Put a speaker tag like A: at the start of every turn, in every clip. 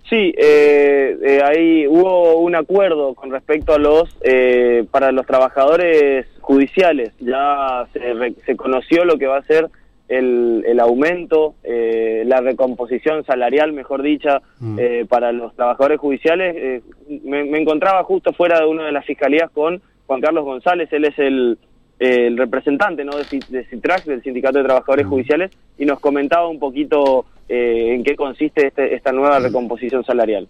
A: Sí, ahí hubo un acuerdo con respecto a para los trabajadores judiciales. Ya se conoció lo que va a ser el aumento, la recomposición salarial, mejor dicha, para los trabajadores judiciales. Me encontraba justo fuera de una de las fiscalías con Juan Carlos González. Él es el representante, ¿no?, de CITRAC, del Sindicato de Trabajadores Judiciales, y nos comentaba un poquito en qué consiste esta nueva recomposición salarial.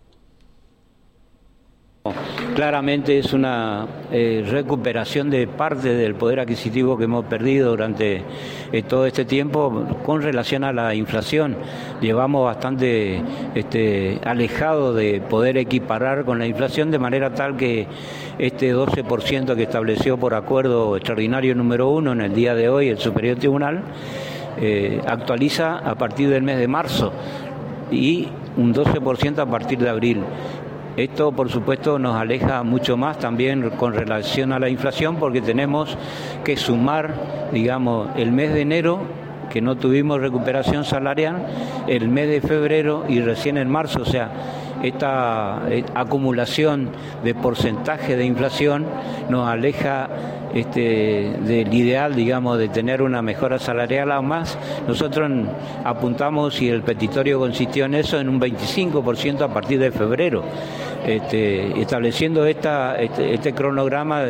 B: Claramente es una recuperación de parte del poder adquisitivo que hemos perdido durante todo este tiempo con relación a la inflación. Llevamos bastante alejados de poder equiparar con la inflación, de manera tal que este 12% que estableció por acuerdo extraordinario número 1 en el día de hoy el Superior Tribunal actualiza a partir del mes de marzo y un 12% a partir de abril. Esto, por supuesto, nos aleja mucho más también con relación a la inflación, porque tenemos que sumar, digamos, el mes de enero, que no tuvimos recuperación salarial, el mes de febrero y recién en marzo. O sea, esta acumulación de porcentaje de inflación nos aleja del ideal, digamos, de tener una mejora salarial. Aún más, nosotros apuntamos, y el petitorio consistió en eso, en un 25% a partir de febrero. Estableciendo este cronograma,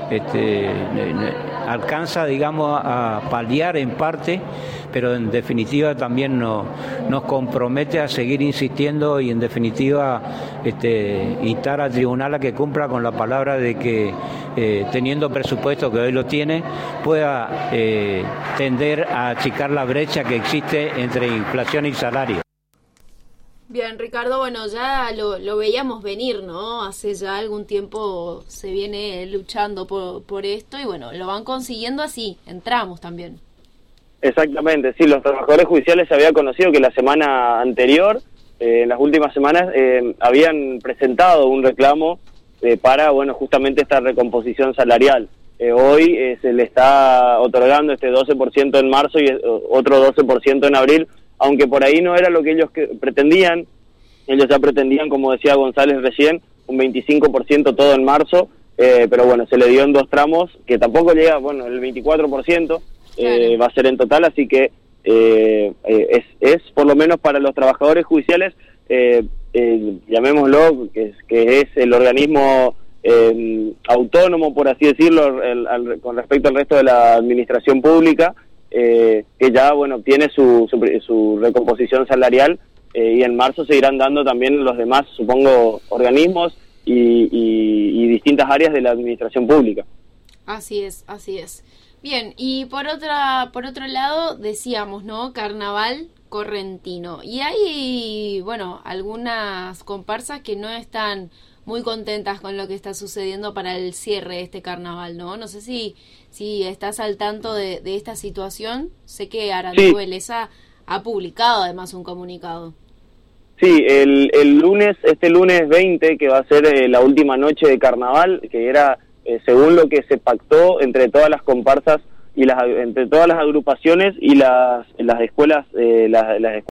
B: alcanza, digamos, a paliar en parte, pero en definitiva también nos compromete a seguir insistiendo y en definitiva instar al tribunal a que cumpla con la palabra de que teniendo presupuesto, que hoy lo tiene, pueda tender a achicar la brecha que existe entre inflación y salario.
C: Bien, Ricardo, bueno, ya lo veíamos venir, ¿no? Hace ya algún tiempo se viene luchando por esto y bueno, lo van consiguiendo así, entramos también.
A: Exactamente, sí, los trabajadores judiciales se había conocido que la semana anterior, en las últimas semanas, habían presentado un reclamo para, bueno, justamente esta recomposición salarial. Hoy se le está otorgando este 12% en marzo y otro 12% en abril, aunque por ahí no era lo que ellos pretendían. Ellos ya pretendían, como decía González recién, un 25% todo en marzo, pero bueno, se le dio en 2 tramos, que tampoco llega, bueno, el 24%, claro, va a ser en total, así que es por lo menos para los trabajadores judiciales, llamémoslo, que es el organismo autónomo, por así decirlo, con respecto al resto de la administración pública, que ya, bueno, tiene su recomposición salarial, y en marzo se irán dando también los demás, supongo, organismos y distintas áreas de la administración pública.
C: Así es, así es. Bien, y por otro lado decíamos, ¿no?, carnaval correntino, y hay, bueno, algunas comparsas que no están muy contentas con lo que está sucediendo para el cierre de este carnaval, ¿no? No sé si estás al tanto de esta situación. Sé que Arandú Beleza ha publicado además un comunicado.
A: Sí, el lunes, este lunes 20, que va a ser la última noche de carnaval, que era según lo que se pactó entre todas las comparsas y entre todas las agrupaciones y las escuelas, las